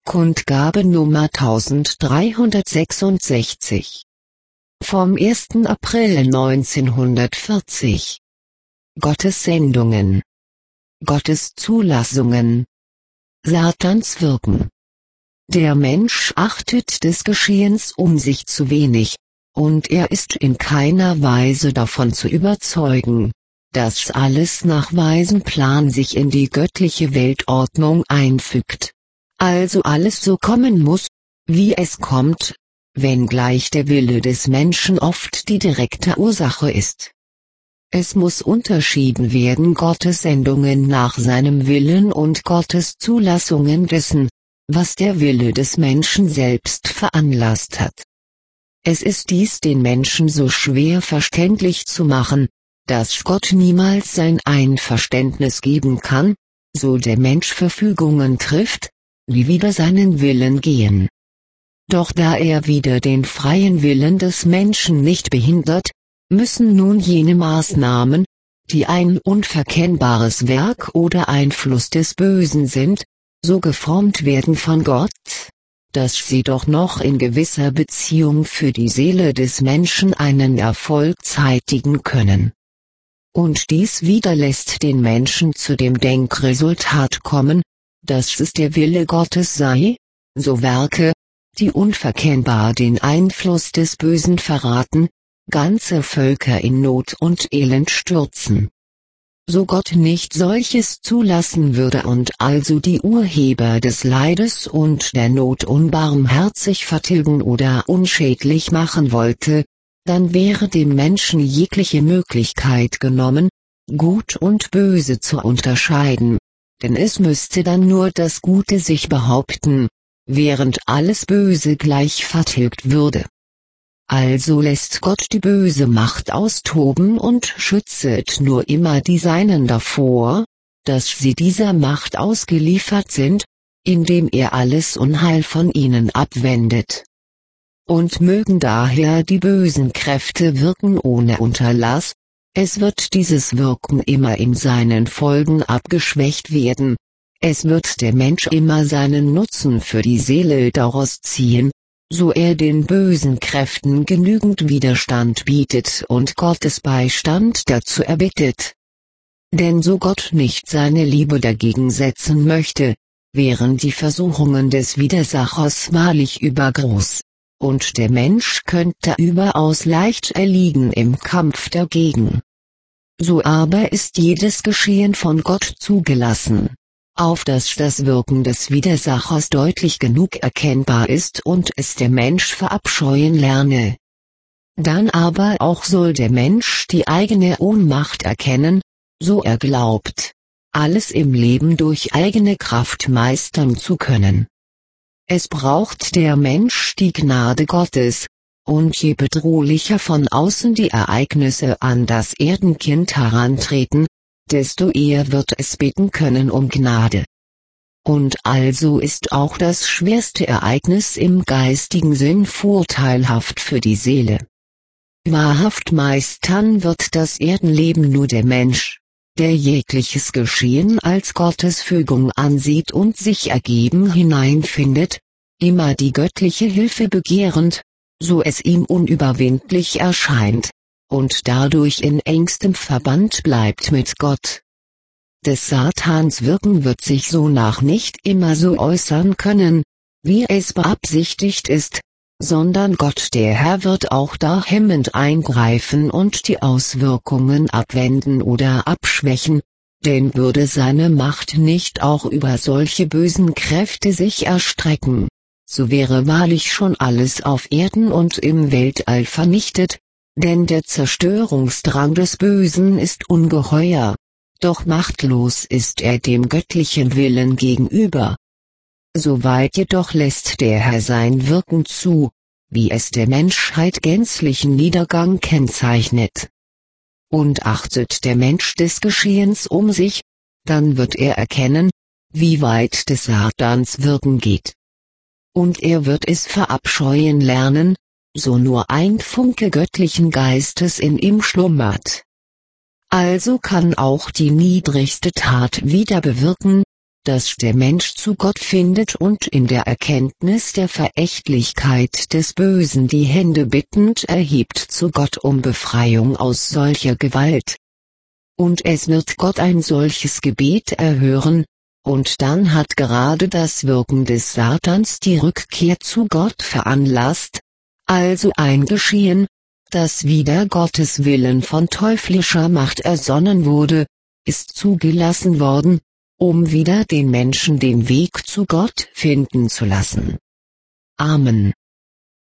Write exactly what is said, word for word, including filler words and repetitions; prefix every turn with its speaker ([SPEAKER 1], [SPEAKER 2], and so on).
[SPEAKER 1] Kundgabe Nummer eintausenddreihundertsechsundsechzig. Vom ersten April neunzehnhundertvierzig. Gottes Sendungen. Gottes Zulassungen. Satans Wirken. Der Mensch achtet des Geschehens um sich zu wenig, und er ist in keiner Weise davon zu überzeugen, dass alles nach weisem Plan sich in die göttliche Weltordnung einfügt. Also alles so kommen muss, wie es kommt, wenngleich der Wille des Menschen oft die direkte Ursache ist. Es muss unterschieden werden Gottes Sendungen nach seinem Willen und Gottes Zulassungen dessen, was der Wille des Menschen selbst veranlasst hat. Es ist dies den Menschen so schwer verständlich zu machen, dass Gott niemals sein Einverständnis geben kann, so der Mensch Verfügungen trifft, die wider seinen Willen gehen. Doch da er wider den freien Willen des Menschen nicht behindert, müssen nun jene Maßnahmen, die ein unverkennbares Werk oder Einfluss des Bösen sind, so geformt werden von Gott, dass sie doch noch in gewisser Beziehung für die Seele des Menschen einen Erfolg zeitigen können. Und dies wieder lässt den Menschen zu dem Denkresultat kommen, dass es der Wille Gottes sei, so Werke, die unverkennbar den Einfluss des Bösen verraten, ganze Völker in Not und Elend stürzen. So Gott nicht solches zulassen würde und also die Urheber des Leides und der Not unbarmherzig vertilgen oder unschädlich machen wollte, dann wäre dem Menschen jegliche Möglichkeit genommen, Gut und Böse zu unterscheiden, denn es müsste dann nur das Gute sich behaupten, während alles Böse gleich vertilgt würde. Also lässt Gott die böse Macht austoben und schützet nur immer die Seinen davor, dass sie dieser Macht ausgeliefert sind, indem er alles Unheil von ihnen abwendet. Und mögen daher die bösen Kräfte wirken ohne Unterlass, es wird dieses Wirken immer in seinen Folgen abgeschwächt werden, es wird der Mensch immer seinen Nutzen für die Seele daraus ziehen, so er den bösen Kräften genügend Widerstand bietet und Gottes Beistand dazu erbittet. Denn so Gott nicht seine Liebe dagegen setzen möchte, wären die Versuchungen des Widersachers wahrlich übergroß, und der Mensch könnte überaus leicht erliegen im Kampf dagegen. So aber ist jedes Geschehen von Gott zugelassen, auf dass das Wirken des Widersachers deutlich genug erkennbar ist und es der Mensch verabscheuen lerne. Dann aber auch soll der Mensch die eigene Ohnmacht erkennen, so er glaubt, alles im Leben durch eigene Kraft meistern zu können. Es braucht der Mensch die Gnade Gottes, und je bedrohlicher von außen die Ereignisse an das Erdenkind herantreten, desto eher wird es bitten können um Gnade. Und also ist auch das schwerste Ereignis im geistigen Sinn vorteilhaft für die Seele. Wahrhaft meistern wird das Erdenleben nur der Mensch, der jegliches Geschehen als Gottes Fügung ansieht und sich ergeben hineinfindet, immer die göttliche Hilfe begehrend, so es ihm unüberwindlich erscheint, und dadurch in engstem Verband bleibt mit Gott. Des Satans Wirken wird sich sonach nicht immer so äußern können, wie es beabsichtigt ist, sondern Gott der Herr wird auch da hemmend eingreifen und die Auswirkungen abwenden oder abschwächen, denn würde seine Macht nicht auch über solche bösen Kräfte sich erstrecken, so wäre wahrlich schon alles auf Erden und im Weltall vernichtet, denn der Zerstörungsdrang des Bösen ist ungeheuer, doch machtlos ist er dem göttlichen Willen gegenüber. Soweit jedoch lässt der Herr sein Wirken zu, wie es der Menschheit gänzlichen Niedergang kennzeichnet. Und achtet der Mensch des Geschehens um sich, dann wird er erkennen, wie weit des Satans Wirken geht. Und er wird es verabscheuen lernen, so nur ein Funke göttlichen Geistes in ihm schlummert. Also kann auch die niedrigste Tat wieder bewirken, dass der Mensch zu Gott findet und in der Erkenntnis der Verächtlichkeit des Bösen die Hände bittend erhebt zu Gott um Befreiung aus solcher Gewalt. Und es wird Gott ein solches Gebet erhören, und dann hat gerade das Wirken des Satans die Rückkehr zu Gott veranlasst, also ein Geschehen, das wider Gottes Willen von teuflischer Macht ersonnen wurde, ist zugelassen worden, um wieder den Menschen den Weg zu Gott finden zu lassen. Amen.